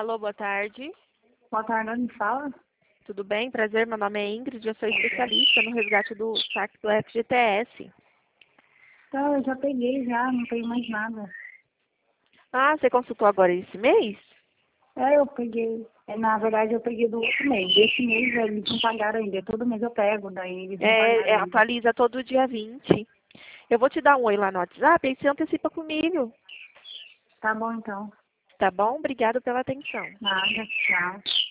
Alô, boa tarde. Boa tarde, onde fala? Tudo bem? Prazer, meu nome é Ingrid, eu sou especialista no resgate do saque do FGTS. Então, eu já peguei já, não tenho mais nada. Ah, você consultou agora esse mês? Eu peguei. Na verdade, eu peguei do outro mês. Desse mês eles não pagaram ainda. Todo mês eu pego, daí eles não pagaram ainda. Atualiza todo dia 20. Eu vou te dar um oi lá no WhatsApp e você antecipa comigo. Tá bom, então. Tá bom? Obrigado pela atenção. Nada, tchau.